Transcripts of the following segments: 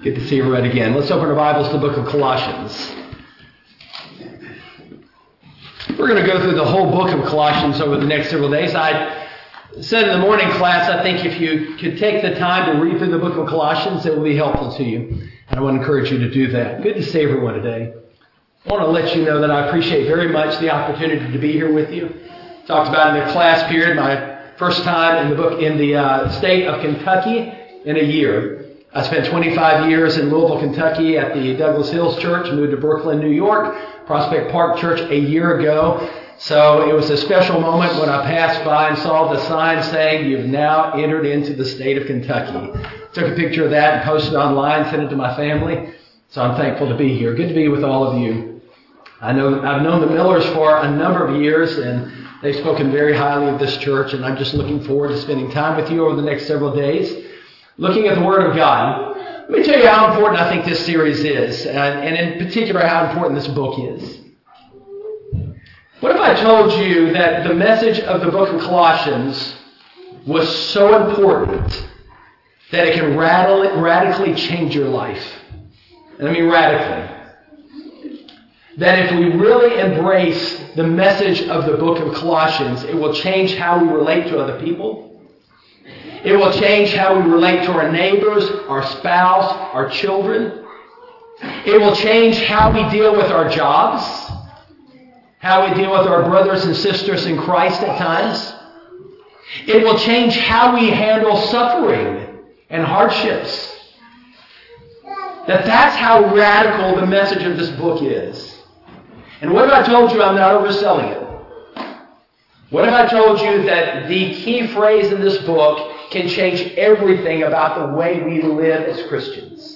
Good to see everyone again. Let's open our Bibles to the book of Colossians. We're going to go through the whole book of Colossians over the next several days. I said in the morning class, I think if you could take the time to read through the book of Colossians, it will be helpful to you. And I want to encourage you to do that. Good to see everyone today. I want to let you know that I appreciate very much the opportunity to be here with you. Talked about in the class period, my first time in the state of Kentucky in a year. I spent 25 years in Louisville, Kentucky at the Douglas Hills Church, moved to Brooklyn, New York, Prospect Park Church a year ago. So it was a special moment when I passed by and saw the sign saying, "You've now entered into the state of Kentucky." Took a picture of that and posted it online, sent it to my family. So I'm thankful to be here. Good to be with all of you. I've known the Millers for a number of years, and they've spoken very highly of this church, and I'm just looking forward to spending time with you over the next several days, looking at the Word of God. Let me tell you how important I think this series is, and in particular how important this book is. What if I told you that the message of the book of Colossians was so important that it can radically change your life? And I mean radically. That if we really embrace the message of the book of Colossians, it will change how we relate to other people. It will change how we relate to our neighbors, our spouse, our children. It will change how we deal with our jobs, how we deal with our brothers and sisters in Christ at times. It will change how we handle suffering and hardships. That's how radical the message of this book is. And what if I told you I'm not overselling it? What if I told you that the key phrase in this book can change everything about the way we live as Christians?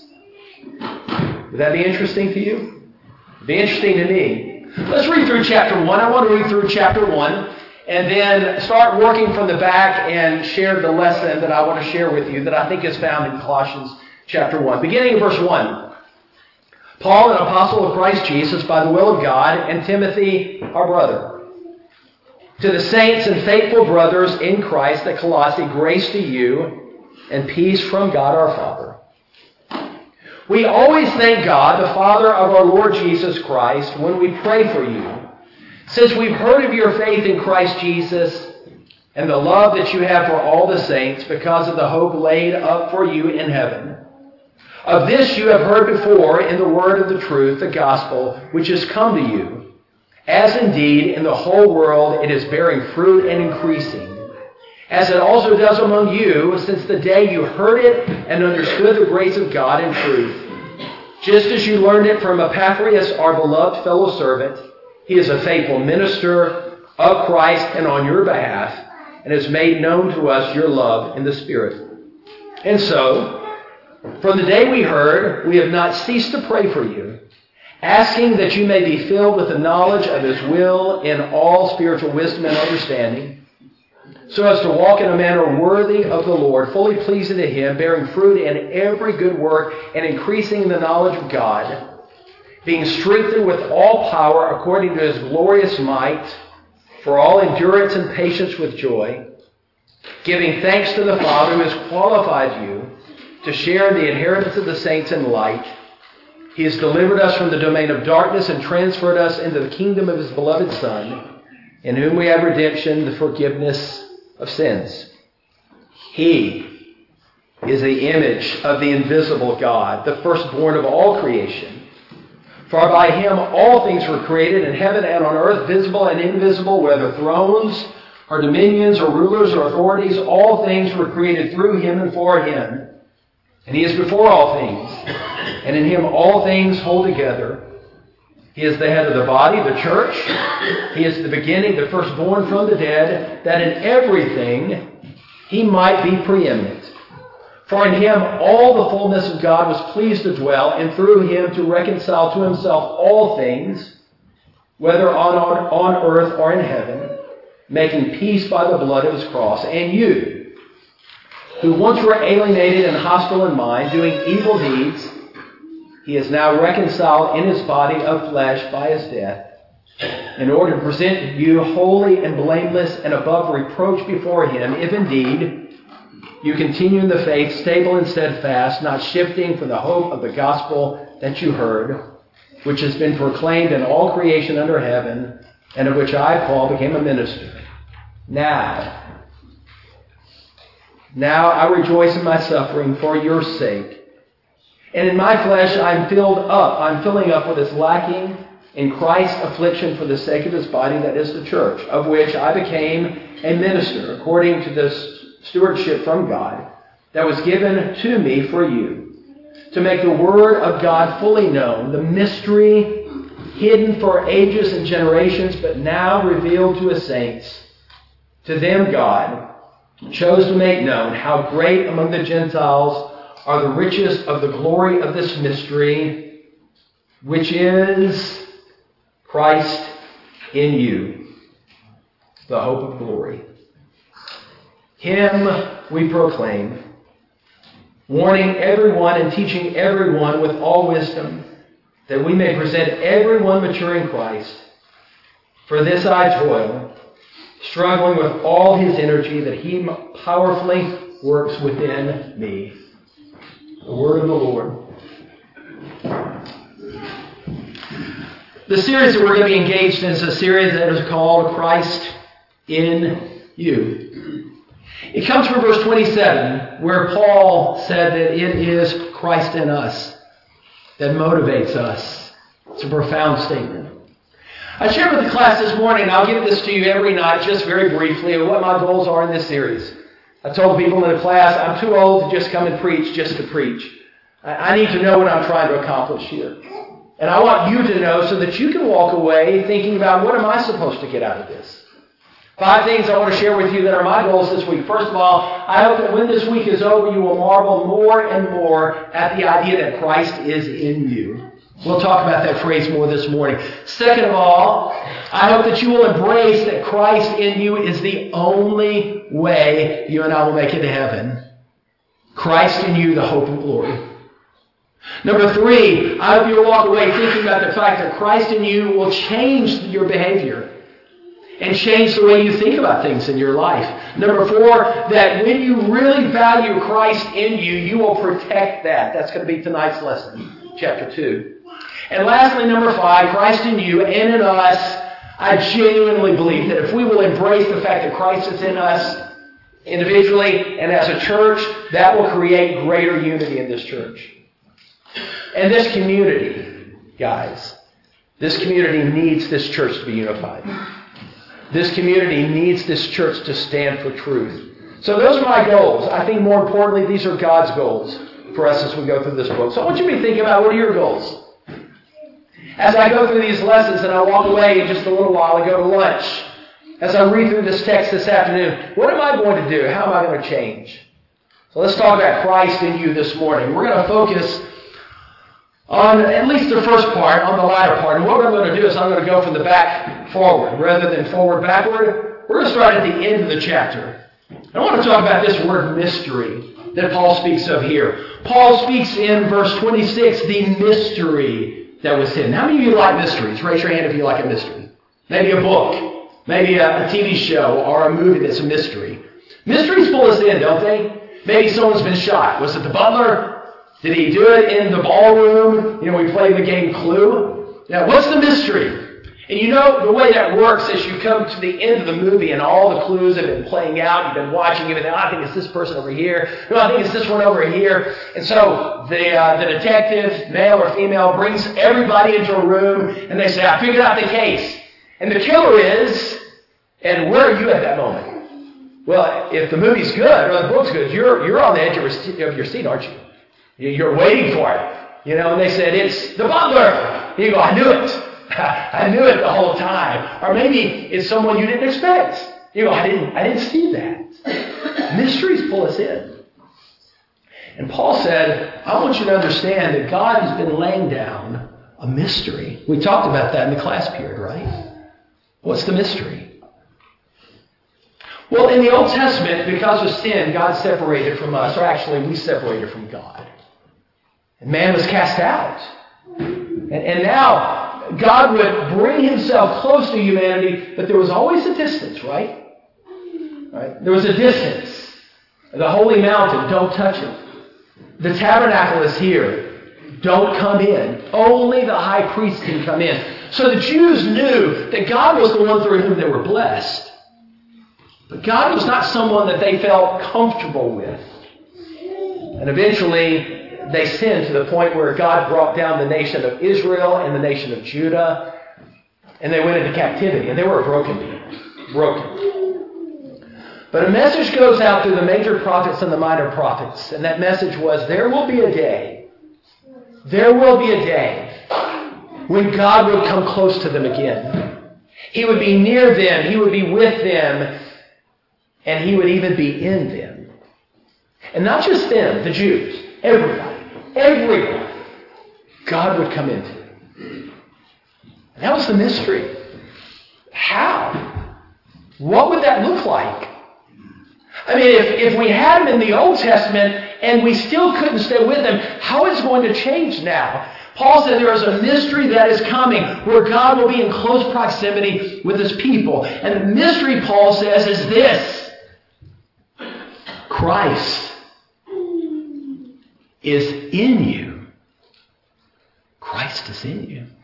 Would that be interesting to you? It'd be interesting to me. Let's read through chapter 1. I want to read through chapter 1 and then start working from the back and share the lesson that I want to share with you that I think is found in Colossians chapter 1. Beginning in verse 1. Paul, an apostle of Christ Jesus, by the will of God, and Timothy, our brother. To the saints and faithful brothers in Christ at Colossae, grace to you and peace from God our Father. We always thank God, the Father of our Lord Jesus Christ, when we pray for you, since we've heard of your faith in Christ Jesus and the love that you have for all the saints because of the hope laid up for you in heaven. Of this you have heard before in the word of the truth, the gospel, which has come to you, as indeed in the whole world it is bearing fruit and increasing, as it also does among you since the day you heard it and understood the grace of God in truth. Just as you learned it from Epaphras, our beloved fellow servant, he is a faithful minister of Christ and on your behalf, and has made known to us your love in the Spirit. And so, from the day we heard, we have not ceased to pray for you, asking that you may be filled with the knowledge of His will in all spiritual wisdom and understanding, so as to walk in a manner worthy of the Lord, fully pleasing to Him, bearing fruit in every good work, and increasing in the knowledge of God, being strengthened with all power according to His glorious might, for all endurance and patience with joy, giving thanks to the Father who has qualified you to share in the inheritance of the saints in light. He has delivered us from the domain of darkness and transferred us into the kingdom of His beloved Son, in whom we have redemption, the forgiveness of sins. He is the image of the invisible God, the firstborn of all creation. For by Him all things were created in heaven and on earth, visible and invisible, whether thrones or dominions or rulers or authorities. All things were created through Him and for Him. And He is before all things, and in Him all things hold together. He is the head of the body, the church. He is the beginning, the firstborn from the dead, that in everything He might be preeminent. For in Him all the fullness of God was pleased to dwell, and through Him to reconcile to Himself all things, whether on earth or in heaven, making peace by the blood of His cross. And you, who once were alienated and hostile in mind, doing evil deeds, He is now reconciled in His body of flesh by His death, in order to present you holy and blameless and above reproach before Him, if indeed you continue in the faith, stable and steadfast, not shifting from the hope of the gospel that you heard, which has been proclaimed in all creation under heaven, and of which I, Paul, became a minister. Now I rejoice in my suffering for your sake. And in my flesh I'm filling up what is lacking in Christ's affliction for the sake of his body, that is the church, of which I became a minister, according to the stewardship from God that was given to me for you, to make the word of God fully known, the mystery hidden for ages and generations, but now revealed to his saints. To them God chose to make known how great among the Gentiles are the riches of the glory of this mystery, which is Christ in you, the hope of glory. Him we proclaim, warning everyone and teaching everyone with all wisdom, that we may present everyone mature in Christ. For this I toil, struggling with all his energy, that he powerfully works within me. The word of the Lord. The series that we're going to be engaged in is a series that is called Christ in You. It comes from verse 27, where Paul said that it is Christ in us that motivates us. It's a profound statement. I shared with the class this morning, and I'll give this to you every night, just very briefly, of what my goals are in this series. I told people in the class, I'm too old to just come and preach just to preach. I need to know what I'm trying to accomplish here. And I want you to know so that you can walk away thinking about, what am I supposed to get out of this? 5 things I want to share with you that are my goals this week. First of all, I hope that when this week is over, you will marvel more and more at the idea that Christ is in you. We'll talk about that phrase more this morning. Second of all, I hope that you will embrace that Christ in you is the only way you and I will make it to heaven. Christ in you, the hope of glory. Number 3, I hope you'll walk away thinking about the fact that Christ in you will change your behavior and change the way you think about things in your life. Number 4, that when you really value Christ in you, you will protect that. That's going to be tonight's lesson, chapter 2. And lastly, number 5, Christ in you and in us. I genuinely believe that if we will embrace the fact that Christ is in us individually and as a church, that will create greater unity in this church. And this community, guys, this community needs this church to be unified. This community needs this church to stand for truth. So those are my goals. I think more importantly, these are God's goals for us as we go through this book. So I want you to be thinking about, what are your goals? As I go through these lessons and I walk away in just a little while and go to lunch, as I read through this text this afternoon, what am I going to do? How am I going to change? So let's talk about Christ in you this morning. We're going to focus on at least the first part, on the latter part. And what I'm going to do is I'm going to go from the back forward rather than forward backward. We're going to start at the end of the chapter. I want to talk about this word mystery that Paul speaks of here. Paul speaks in verse 26, the mystery that was hidden. How many of you like mysteries? Raise your hand if you like a mystery. Maybe a book, maybe a TV show or a movie that's a mystery. Mysteries pull us in, don't they? Maybe someone's been shot. Was it the butler? Did he do it in the ballroom? You know, we played the game Clue. Now, what's the mystery? And you know, the way that works is you come to the end of the movie and all the clues have been playing out. You've been watching it, and I think it's this person over here. No, I think it's this one over here. And so the detective, male or female, brings everybody into a room, and they say, I figured out the case. And the killer is, and where are you at that moment? Well, if the movie's good or the book's good, you're on the edge of your seat, aren't you? You're waiting for it. You know, and they said, it's the butler. You go, I knew it. I knew it the whole time. Or maybe it's someone you didn't expect. You go, I didn't see that. Mysteries pull us in. And Paul said, I want you to understand that God has been laying down a mystery. We talked about that in the class period, right? What's the mystery? Well, in the Old Testament, because of sin, God separated from us, or actually we separated from God. And man was cast out. And now God would bring himself close to humanity, but there was always a distance, right? There was a distance. The holy mountain, don't touch it. The tabernacle is here. Don't come in. Only the high priest can come in. So the Jews knew that God was the one through whom they were blessed. But God was not someone that they felt comfortable with. And eventually, they sinned to the point where God brought down the nation of Israel and the nation of Judah, and they went into captivity, and they were a broken people. Broken. But a message goes out through the major prophets and the minor prophets, and that message was, there will be a day when God would come close to them again. He would be near them, He would be with them, and He would even be in them. And not just them, the Jews, everybody, God would come into it. And that was the mystery. How? What would that look like? I mean, if we had Him in the Old Testament and we still couldn't stay with Him, how is it going to change now? Paul said there is a mystery that is coming where God will be in close proximity with His people. And the mystery, Paul says, is this. Christ is in you. Christ is in you.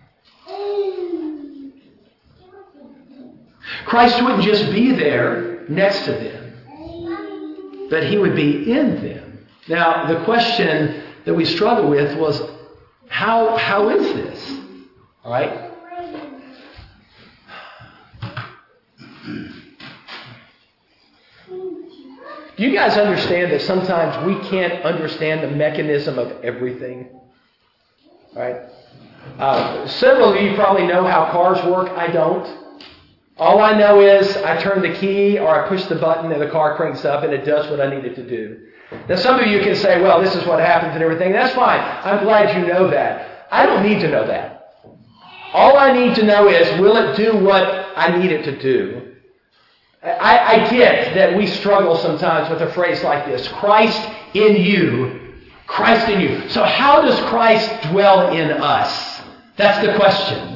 Christ wouldn't just be there next to them, but He would be in them. Now, the question that we struggle with was, how is this? All right? Do you guys understand that sometimes we can't understand the mechanism of everything? Right? Several of you probably know how cars work. I don't. All I know is I turn the key or I push the button and the car cranks up and it does what I need it to do. Now some of you can say, well, this is what happens and everything. That's fine. I'm glad you know that. I don't need to know that. All I need to know is, will it do what I need it to do? I get that we struggle sometimes with a phrase like this, Christ in you, Christ in you. So how does Christ dwell in us? That's the question.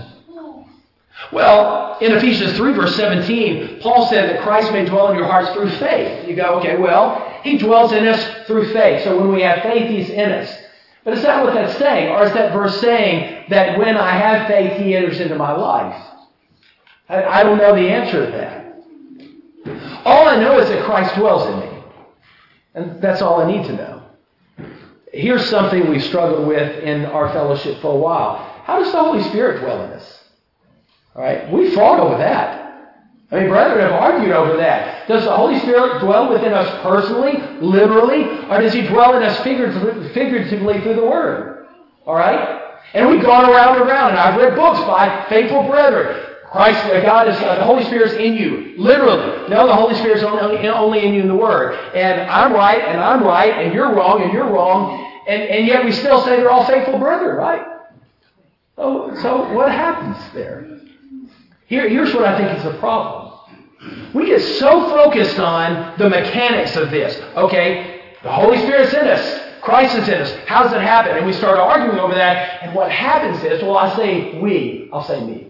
Well, in Ephesians 3 verse 17, Paul said that Christ may dwell in your hearts through faith. You go, okay, well, He dwells in us through faith. So when we have faith, He's in us. But is that what that's saying? Or is that verse saying that when I have faith, He enters into my life? I don't know the answer to that. All I know is that Christ dwells in me. And that's all I need to know. Here's something we've struggled with in our fellowship for a while. How does the Holy Spirit dwell in us? All right? We fought over that. I mean, brethren have argued over that. Does the Holy Spirit dwell within us personally, literally, or does He dwell in us figuratively through the Word? All right? And we've gone around and around, and I've read books by faithful brethren. Christ, God is, the Holy Spirit is in you, literally. No, the Holy Spirit is only in you in the Word. And I'm right, and you're wrong, and yet we still say they're all faithful brethren, right? So what happens there? Here's what I think is the problem. We get so focused on the mechanics of this. Okay, the Holy Spirit's in us. Christ is in us. How does it happen? And we start arguing over that. And what happens is, well, I say we. I'll say me.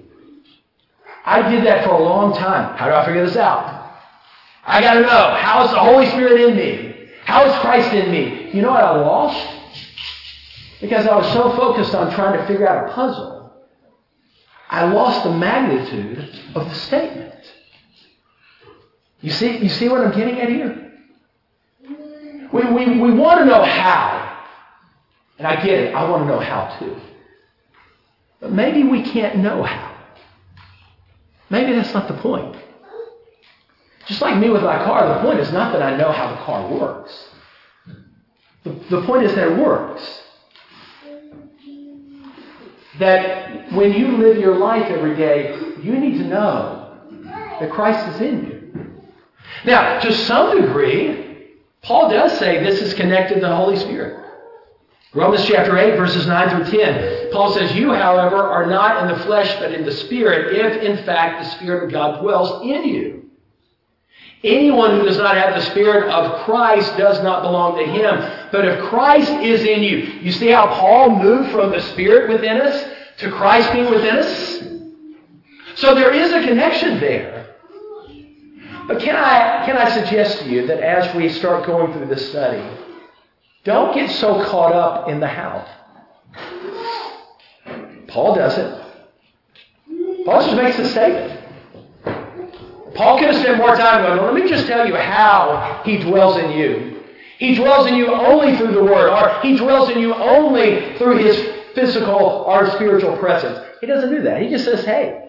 I did that for a long time. How do I figure this out? I got to know, how is the Holy Spirit in me? How is Christ in me? You know what I lost? Because I was so focused on trying to figure out a puzzle, I lost the magnitude of the statement. You see what I'm getting at here? We want to know how. And I get it. I want to know how too. But maybe we can't know how. Maybe that's not the point. Just like me with my car, the point is not that I know how the car works. The point is that it works. That when you live your life every day, you need to know that Christ is in you. Now, to some degree, Paul does say this is connected to the Holy Spirit. Romans chapter 8, verses 9 through 10. Paul says, you, however, are not in the flesh, but in the Spirit, if in fact the Spirit of God dwells in you. Anyone who does not have the Spirit of Christ does not belong to Him. But if Christ is in you, you see how Paul moved from the Spirit within us to Christ being within us? So there is a connection there. But can I suggest to you that as we start going through this study, don't get so caught up in the how. Paul doesn't. Paul just makes a statement. Paul could have spent more time going, well, let me just tell you how he dwells in you. He dwells in you only through the Word, or he dwells in you only through his physical or spiritual presence. He doesn't do that. He just says, hey,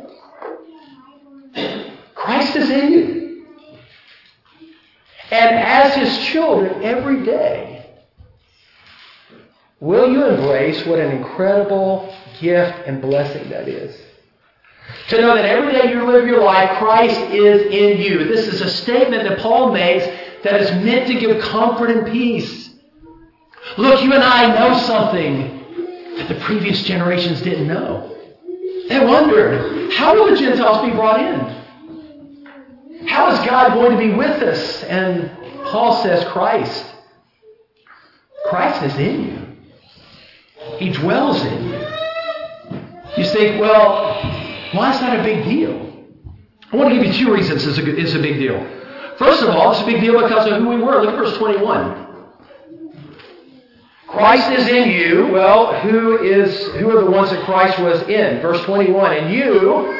Christ is in you. And as his children every day, will you embrace what an incredible gift and blessing that is? To know that every day you live your life, Christ is in you. This is a statement that Paul makes that is meant to give comfort and peace. Look, you and I know something that the previous generations didn't know. They wondered, how will the Gentiles be brought in? How is God going to be with us? And Paul says, Christ is in you. He dwells in you. You think, well, why is that a big deal? I want to give you two reasons it's a big deal. First of all, it's a big deal because of who we were. Look at verse 21. Christ is in you. Well, who are the ones that Christ was in? Verse 21. And you,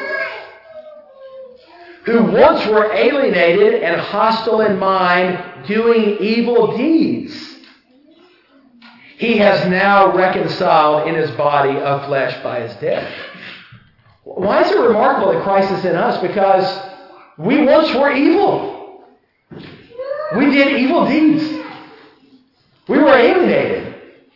who once were alienated and hostile in mind, doing evil deeds, he has now reconciled in his body of flesh by his death. Why is it remarkable that Christ is in us? Because we once were evil. We did evil deeds. We were alienated.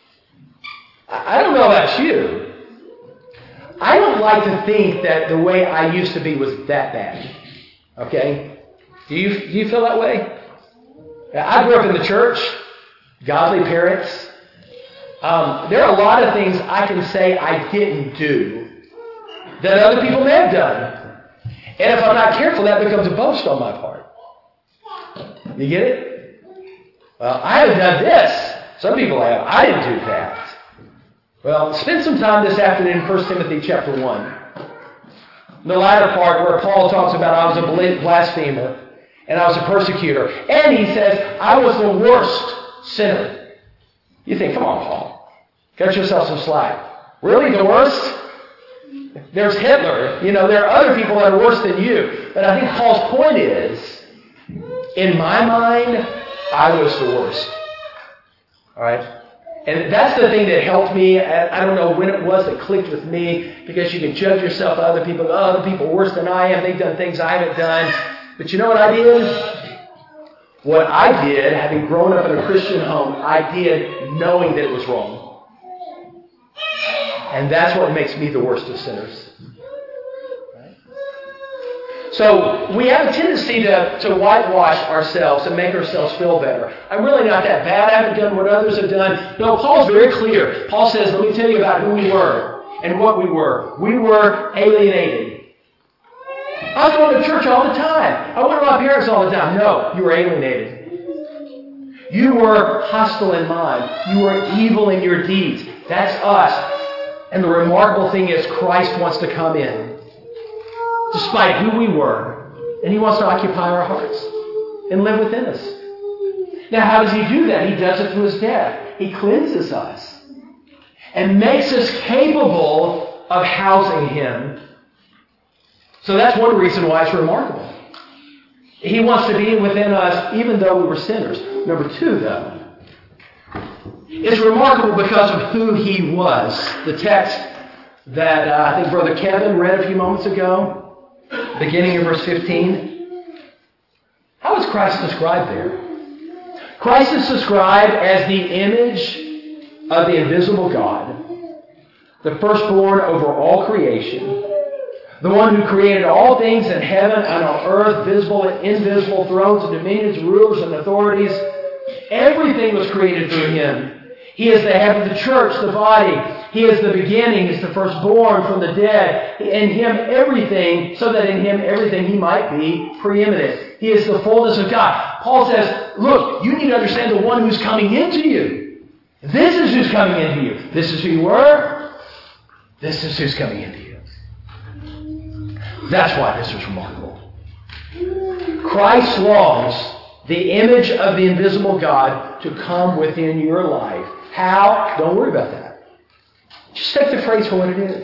I don't know about you. I don't like to think that the way I used to be was that bad. Okay? Do you feel that way? I grew up in the church, godly parents. There are a lot of things I can say I didn't do that other people may have done. And if I'm not careful, that becomes a boast on my part. You get it? Well, I haven't done this. Some people have. I didn't do that. Well, spend some time this afternoon in 1 Timothy chapter 1. The latter part where Paul talks about I was a blasphemer and I was a persecutor. And he says, I was the worst sinner. You think, come on, Paul. Cut yourself some slack. Really, the worst? There's Hitler. There are other people that are worse than you. But I think Paul's point is, in my mind, I was the worst. All right? And that's the thing that helped me. I don't know when it was that clicked with me, because you can judge yourself by other people. Oh, other people are worse than I am. They've done things I haven't done. But you know what I did? What I did, having grown up in a Christian home, I did knowing that it was wrong. And that's what makes me the worst of sinners. Right? So we have a tendency to whitewash ourselves and make ourselves feel better. I'm really not that bad. I haven't done what others have done. No, Paul's very clear. Paul says, let me tell you about who we were and what we were. We were alienated. I was going to church all the time. I went to my parents all the time. No, you were alienated. You were hostile in mind. You were evil in your deeds. That's us. And the remarkable thing is Christ wants to come in, despite who we were, and he wants to occupy our hearts and live within us. Now, how does he do that? He does it through his death. He cleanses us and makes us capable of housing him. So that's one reason why it's remarkable. He wants to be within us even though we were sinners. Number two, though, it's remarkable because of who he was. The text that I think Brother Kevin read a few moments ago, beginning in verse 15. How is Christ described there? Christ is described as the image of the invisible God, the firstborn over all creation, the one who created all things in heaven and on earth, visible and invisible, thrones and dominions, rulers and authorities. Everything was created through him. He is the head of the church, the body. He is the beginning. He is the firstborn from the dead. In him everything, so that in him everything he might be preeminent. He is the fullness of God. Paul says, look, you need to understand the one who's coming into you. This is who's coming into you. This is who you were. This is who's coming into you. That's why this is remarkable. Christ longs the image of the invisible God to come within your life. How? Don't worry about that. Just take the phrase for what it is.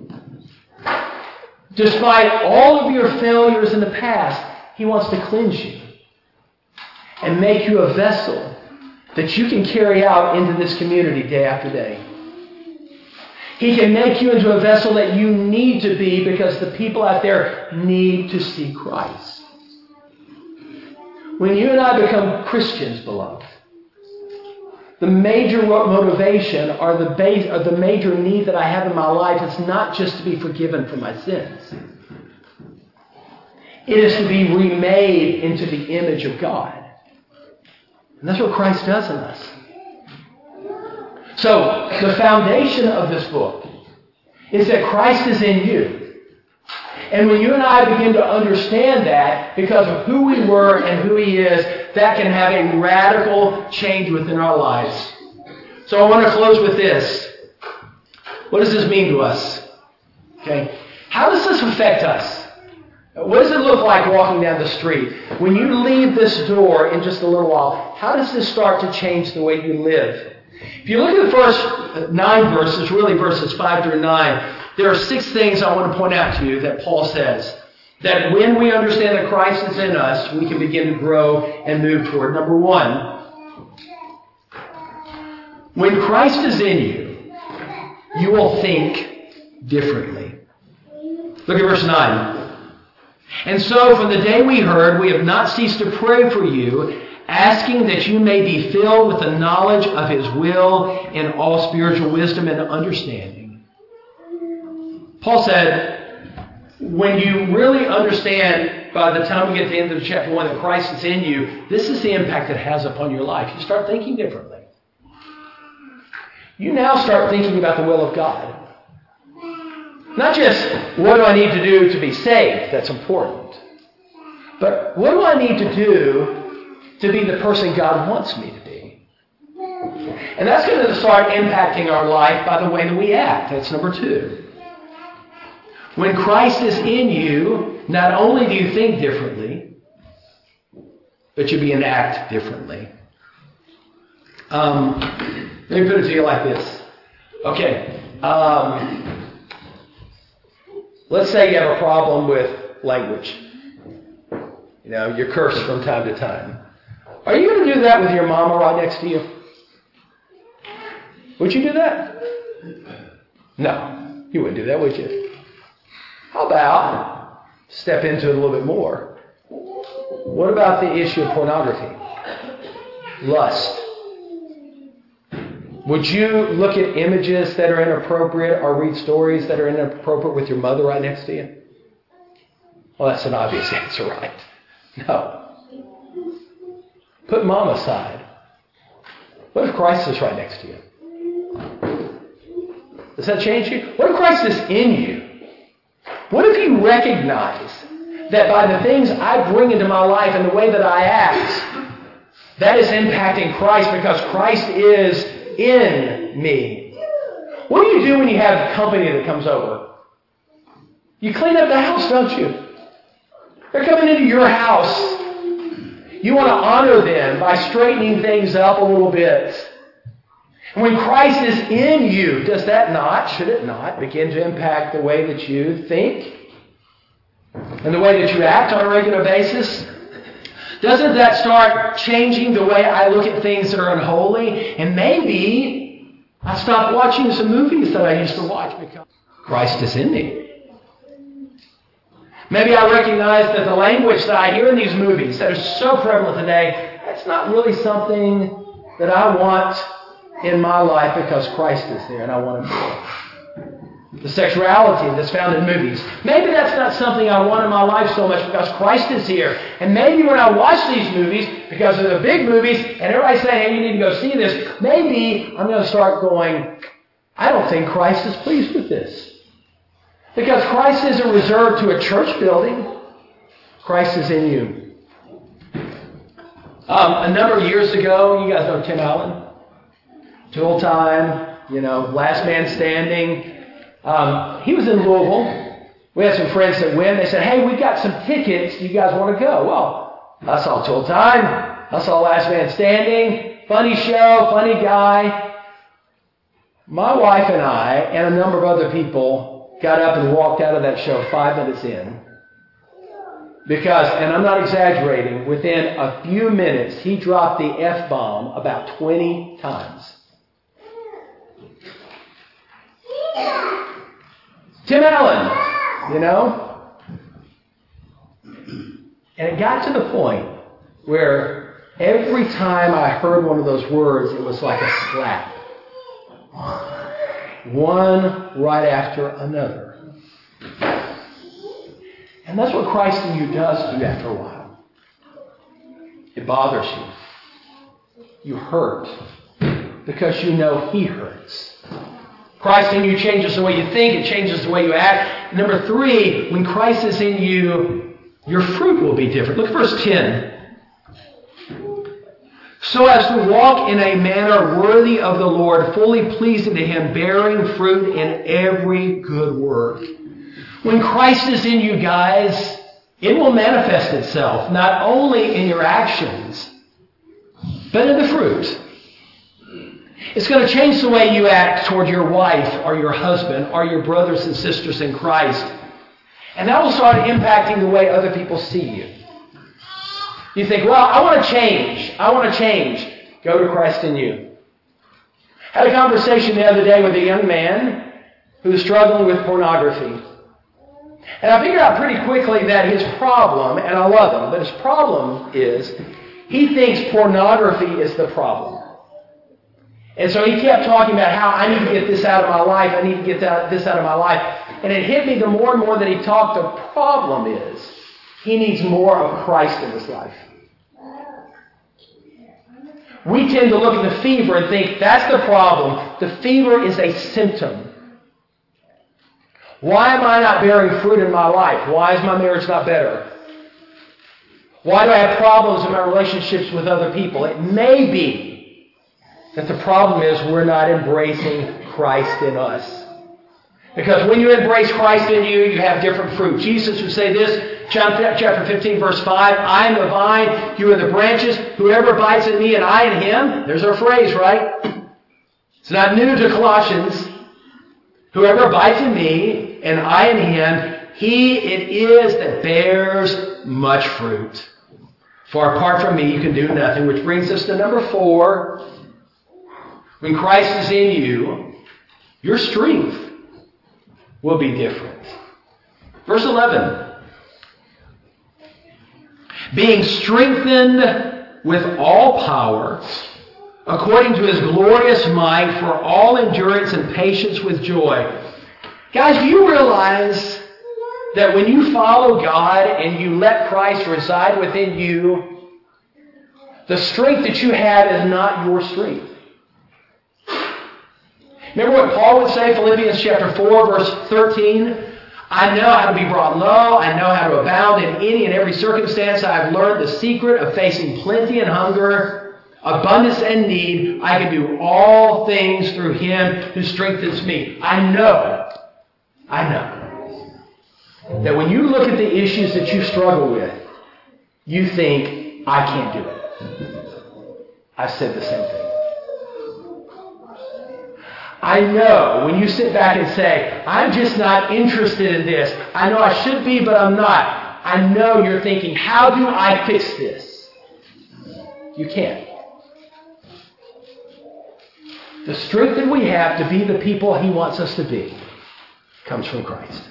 Despite all of your failures in the past, He wants to cleanse you and make you a vessel that you can carry out into this community day after day. He can make you into a vessel that you need to be because the people out there need to see Christ. When you and I become Christians, beloved, the major motivation or the major need that I have in my life is not just to be forgiven for my sins. It is to be remade into the image of God. And that's what Christ does in us. So, the foundation of this book is that Christ is in you. And when you and I begin to understand that, because of who we were and who He is, that can have a radical change within our lives. So I want to close with this. What does this mean to us? Okay. How does this affect us? What does it look like walking down the street? When you leave this door in just a little while, how does this start to change the way you live? If you look at the first 9 verses, really verses 5 through 9, there are 6 things I want to point out to you that Paul says. That when we understand that Christ is in us, we can begin to grow and move toward. Number 1, when Christ is in you, you will think differently. Look at verse 9. And so from the day we heard, we have not ceased to pray for you, asking that you may be filled with the knowledge of His will in all spiritual wisdom and understanding. Paul said, when you really understand, by the time we get to the end of chapter 1, that Christ is in you, this is the impact it has upon your life. You start thinking differently. You now start thinking about the will of God. Not just, what do I need to do to be saved? That's important. But what do I need to do to be the person God wants me to be? And that's going to start impacting our life by the way that we act. That's number 2. When Christ is in you, not only do you think differently, but you begin to act differently. Let me put it to you like this. Okay. Let's say you have a problem with language. You know, you're cursed from time to time. Are you going to do that with your mama right next to you? Would you do that? No, you wouldn't do that, would you? How about step into it a little bit more? What about the issue of pornography? Lust. Would you look at images that are inappropriate or read stories that are inappropriate with your mother right next to you? Well, that's an obvious answer, right? No. Put mom aside. What if Christ is right next to you? Does that change you? What if Christ is in you? What if you recognize that by the things I bring into my life and the way that I act, that is impacting Christ because Christ is in me? What do you do when you have company that comes over? You clean up the house, don't you? They're coming into your house. You want to honor them by straightening things up a little bit. And when Christ is in you, does that not, should it not, begin to impact the way that you think and the way that you act on a regular basis? Doesn't that start changing the way I look at things that are unholy? And maybe I stop watching some movies that I used to watch because Christ is in me. Maybe I recognize that the language that I hear in these movies that is so prevalent today, that's not really something that I want in my life because Christ is there and I want Him there. The sexuality that's found in movies. Maybe that's not something I want in my life so much because Christ is here. And maybe when I watch these movies, because they're the big movies, and everybody's saying, hey, you need to go see this, maybe I'm going to start going, I don't think Christ is pleased with this. Because Christ isn't reserved to a church building. Christ is in you. A number of years ago, you guys know Tim Allen? Tool Time, Last Man Standing. He was in Louisville. We had some friends that went. They said, hey, we got some tickets. Do you guys want to go? Well, That's all time. That's all Last Man Standing. Funny show, funny guy. My wife and I, and a number of other people, got up and walked out of that show 5 minutes in. Because, and I'm not exaggerating, within a few minutes, he dropped the F-bomb about 20 times. Tim Allen, you know? And it got to the point where every time I heard one of those words, it was like a slap. One right after another. And that's what Christ in you does to you after a while. It bothers you. You hurt because you know He hurts. Christ in you changes the way you think. It changes the way you act. Number 3, when Christ is in you, your fruit will be different. Look at verse 10. So as to walk in a manner worthy of the Lord, fully pleasing to Him, bearing fruit in every good work. When Christ is in you, guys, it will manifest itself not only in your actions, but in the fruit. It's going to change the way you act toward your wife or your husband or your brothers and sisters in Christ. And that will start impacting the way other people see you. You think, well, I want to change. I want to change. Go to Christ in you. I had a conversation the other day with a young man who was struggling with pornography. And I figured out pretty quickly that his problem, and I love him, but his problem is he thinks pornography is the problem. And so he kept talking about how I need to get this out of my life, I need to get this out of my life. And it hit me the more and more that he talked, the problem is he needs more of Christ in his life. We tend to look at the fever and think that's the problem. The fever is a symptom. Why am I not bearing fruit in my life? Why is my marriage not better? Why do I have problems in my relationships with other people? It may be that the problem is we're not embracing Christ in us. Because when you embrace Christ in you, you have different fruit. Jesus would say this, John chapter 15, verse 5, I am the vine, you are the branches. Whoever abides in me and I in him. There's our phrase, right? It's not new to Colossians. Whoever abides in me and I in him, he it is that bears much fruit. For apart from me, you can do nothing. Which brings us to number 4. When Christ is in you, your strength will be different. Verse 11. Being strengthened with all power, according to His glorious might, for all endurance and patience with joy. Guys, do you realize that when you follow God and you let Christ reside within you, the strength that you have is not your strength? Remember what Paul would say, Philippians chapter 4, verse 13? I know how to be brought low. I know how to abound in any and every circumstance. I have learned the secret of facing plenty and hunger, abundance and need. I can do all things through Him who strengthens me. I know that when you look at the issues that you struggle with, you think, I can't do it. I said the same thing. I know when you sit back and say, I'm just not interested in this. I know I should be, but I'm not. I know you're thinking, how do I fix this? You can't. The strength that we have to be the people He wants us to be comes from Christ.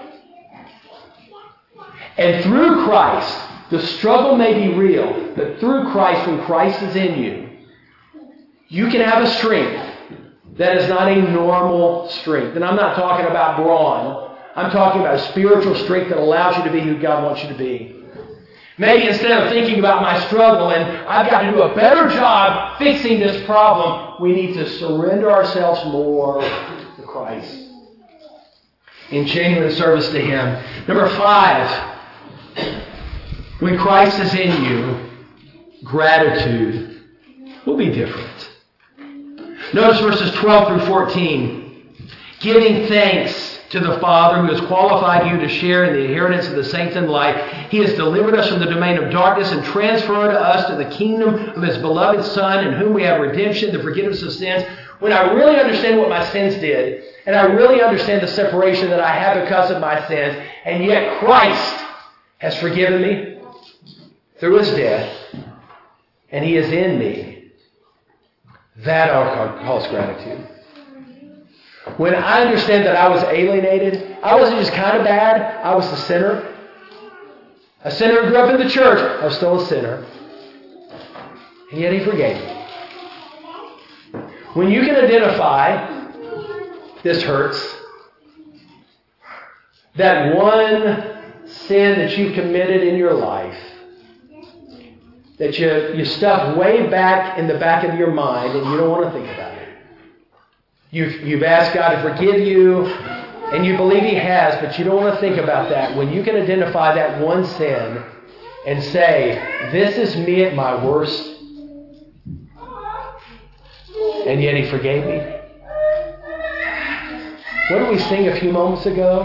And through Christ, the struggle may be real, but through Christ, when Christ is in you, you can have a strength that is not a normal strength. And I'm not talking about brawn. I'm talking about a spiritual strength that allows you to be who God wants you to be. Maybe instead of thinking about my struggle and I've got to do a better job fixing this problem, we need to surrender ourselves more to Christ in genuine service to Him. Number 5, when Christ is in you, gratitude will be different. Notice verses 12 through 14. Giving thanks to the Father, who has qualified you to share in the inheritance of the saints in light. He has delivered us from the domain of darkness and transferred us to the kingdom of His beloved Son, in whom we have redemption, the forgiveness of sins. When I really understand what my sins did, and I really understand the separation that I have because of my sins, and yet Christ has forgiven me through His death, and He is in me, that calls gratitude. When I understand that I was alienated, I wasn't just kind of bad, I was the sinner. A sinner who grew up in the church, I was still a sinner. And yet He forgave me. When you can identify, this hurts, that one sin that you've committed in your life, that you stuff way back in the back of your mind and you don't want to think about it. You've asked God to forgive you, and you believe He has, but you don't want to think about that. When you can identify that one sin and say, this is me at my worst, and yet He forgave me. What did we sing a few moments ago?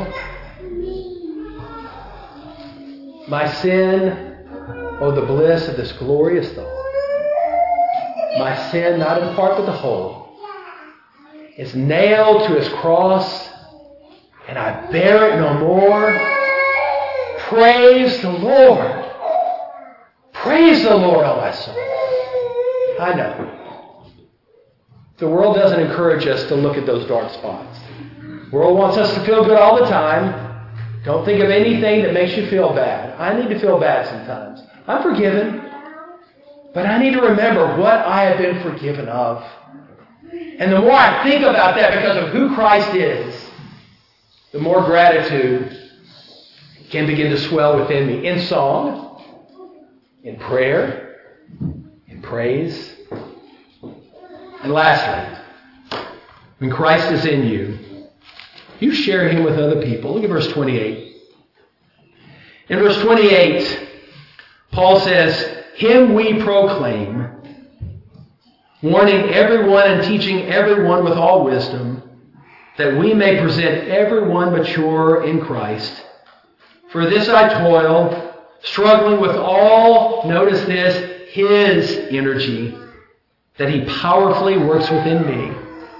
My sin, oh, the bliss of this glorious thought. My sin, not in part but the whole, is nailed to His cross, and I bear it no more. Praise the Lord. Praise the Lord, oh my soul. I know. The world doesn't encourage us to look at those dark spots. The world wants us to feel good all the time. Don't think of anything that makes you feel bad. I need to feel bad sometimes. I'm forgiven, but I need to remember what I have been forgiven of. And the more I think about that because of who Christ is, the more gratitude can begin to swell within me. In song, in prayer, in praise. And lastly, when Christ is in you, you share Him with other people. Look at verse 28. In verse 28, Paul says, Him we proclaim, warning everyone and teaching everyone with all wisdom, that we may present everyone mature in Christ. For this I toil, struggling with all, notice this, His energy, that He powerfully works within me.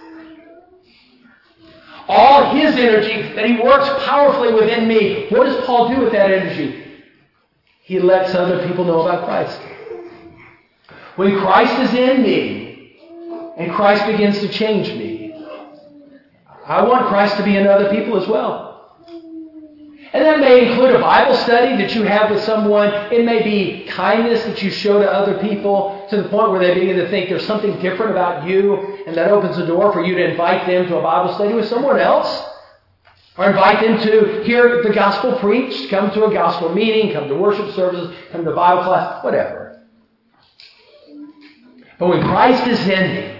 All His energy, that He works powerfully within me. What does Paul do with that energy? He lets other people know about Christ. When Christ is in me, and Christ begins to change me, I want Christ to be in other people as well. And that may include a Bible study that you have with someone. It may be kindness that you show to other people to the point where they begin to think there's something different about you, and that opens the door for you to invite them to a Bible study with someone else. Or invite them to hear the gospel preached, come to a gospel meeting, come to worship services, come to Bible class, whatever. But when Christ is in me,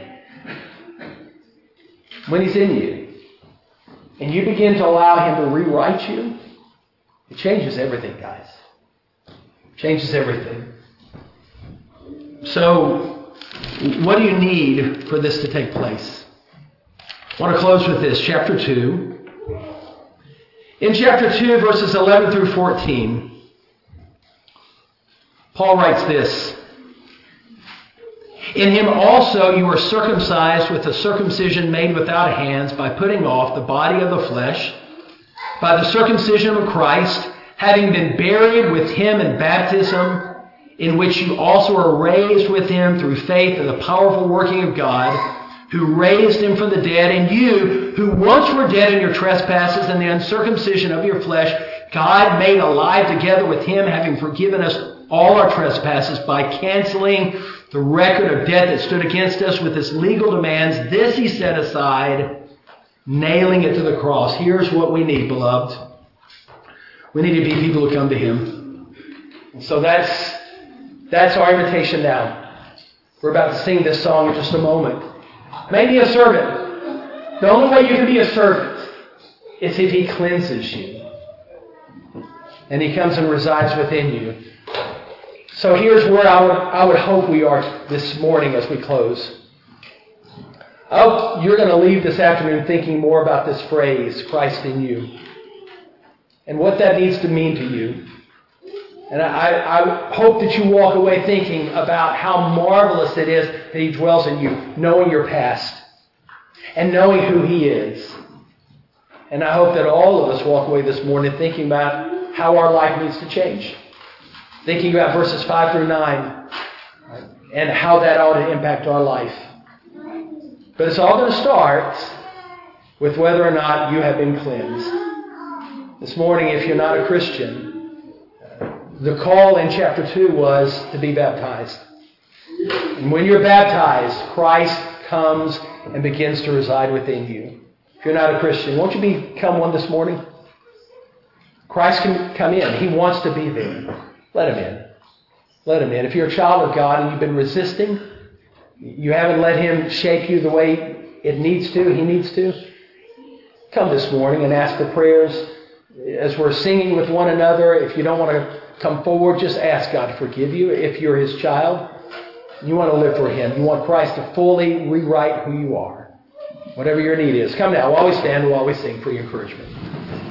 when He's in you, and you begin to allow Him to rewrite you, it changes everything, guys. It changes everything. So, what do you need for this to take place? I want to close with this, chapter 2. In chapter 2, verses 11 through 14, Paul writes this, In Him also you were circumcised with a circumcision made without hands, by putting off the body of the flesh, by the circumcision of Christ, having been buried with Him in baptism, in which you also are raised with Him through faith in the powerful working of God, who raised Him from the dead. And you, who once were dead in your trespasses and the uncircumcision of your flesh, God made alive together with Him, having forgiven us all our trespasses by canceling the record of debt that stood against us with its legal demands. This He set aside, nailing it to the cross. Here's what we need, beloved. We need to be people who come to Him. And so that's our invitation now. We're about to sing this song in just a moment. Maybe a servant. The only way you can be a servant is if He cleanses you. And He comes and resides within you. So here's where I would hope we are this morning as we close. I hope you're going to leave this afternoon thinking more about this phrase, Christ in you, and what that needs to mean to you. And I hope that you walk away thinking about how marvelous it is that He dwells in you, knowing your past and knowing who He is. And I hope that all of us walk away this morning thinking about how our life needs to change. Thinking about verses 5 through 9 and how that ought to impact our life. But it's all going to start with whether or not you have been cleansed. This morning, if you're not a Christian, the call in chapter 2 was to be baptized. And when you're baptized, Christ comes and begins to reside within you. If you're not a Christian, won't you become one this morning? Christ can come in. He wants to be there. Let Him in. Let Him in. If you're a child of God and you've been resisting, you haven't let Him shape you the way He needs to, come this morning and ask the prayers. As we're singing with one another, if you don't want to come forward, just ask God to forgive you. If you're His child, you want to live for Him. You want Christ to fully rewrite who you are. Whatever your need is. Come now, while we stand, while we sing for your encouragement.